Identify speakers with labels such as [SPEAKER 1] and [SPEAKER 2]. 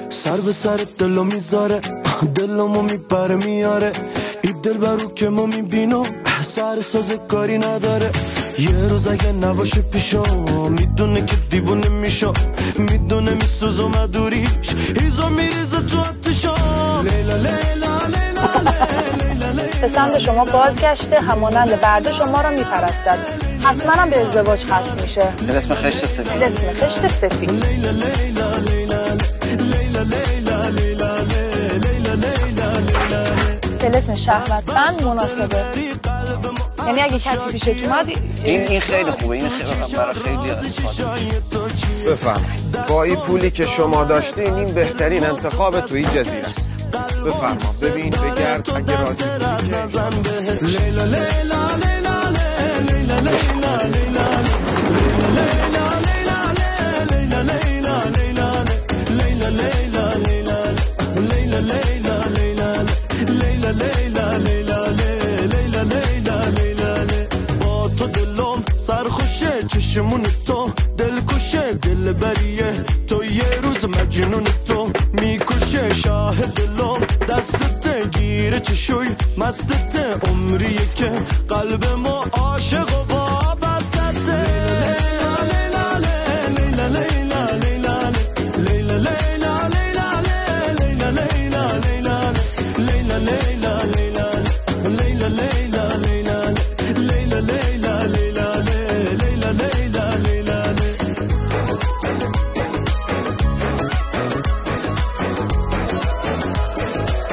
[SPEAKER 1] سر به سر دلو میذاره دلمو میپره میاره این دل برو که ما میبینم سر ساز کاری نداره یه روز اگه نباشه پیشم میدونه که دیوونه میشم میدونه میسوزم ادوریش ایزا میریزه تو آتشم لیلا لیلا لیلا لیلا
[SPEAKER 2] سمت شما بازگشته همانند برده شما رو میپرستد حتما هم به ازدواج ختم میشه.
[SPEAKER 3] اسم خشت سفید.
[SPEAKER 2] اسم خشت سفید.
[SPEAKER 1] لیلا لیلا لیلا لیلا لیلا لیلا لیلا
[SPEAKER 2] اسم شهوتمند مناسبه. یعنی اگه کسی پیشت اومد
[SPEAKER 3] این خیلی خوبه. این خیلی برای خیلی استفاده.
[SPEAKER 4] بفرمایید با این پولی که شما داشتین این بهترین انتخاب توی جزیره است. بفرما ببین بگرد اگه راضی بودی
[SPEAKER 1] لیلا لیلا لیلا لیلا لیلا لیلا چشمون تو دل کشه دل بریه تو یه روز مجنون تو میکشه شاه دلم دستت گیره چشوی مستت عمریه که قلب ما